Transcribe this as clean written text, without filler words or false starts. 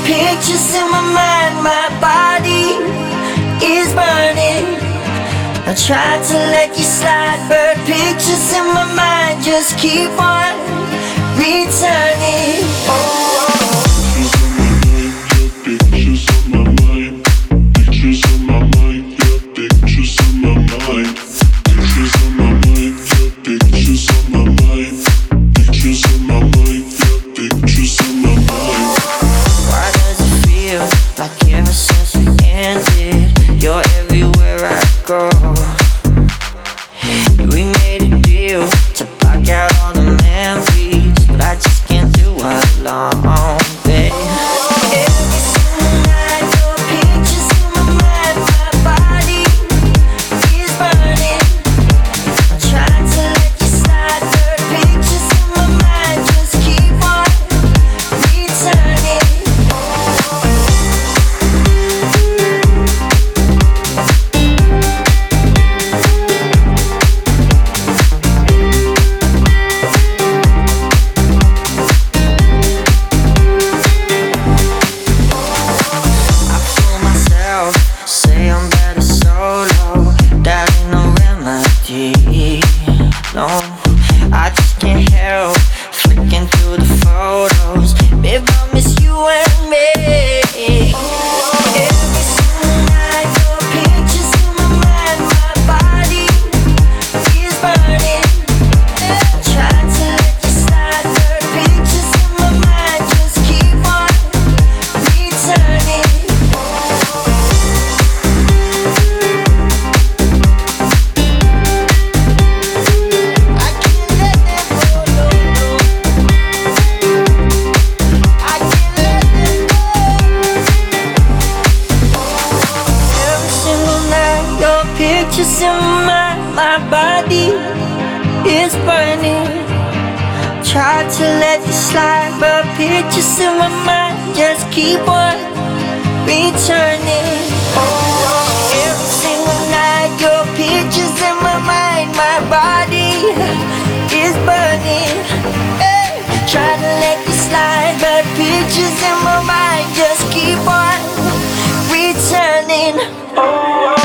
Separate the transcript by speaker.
Speaker 1: Pictures in my mind, my body is burning. I tried to let you slide, but pictures in my mind just keep on returning.
Speaker 2: Pictures on my mind, pictures on my mind, yeah, pictures on my mind, pictures on my mind, yeah, pictures on my mind, pictures on my mind, yeah, pictures on my mind.
Speaker 1: Why does it feel like ever since we ended, you're everywhere I go? We made a deal to block out all the memories, but I just can't do it alone, babe. Every single night, your pictures in my mind, my body is burning. I tried to let you slide, but pictures in my mind just keep on returning. Say I'm better solo, that ain't no remedy. No, I just can't help flicking through the photos. Babe, I miss you and me. Every single night, your pictures in my mind, my body is burning. I tried to let you slide, but pictures in my mind just keep on returning. Pictures in my body is burning. Tried to let you slide, but pictures in my mind just keep on returning. Every single night, your pictures in my mind, my body is burning. Hey, try to let you slide, but pictures in my mind just keep on returning.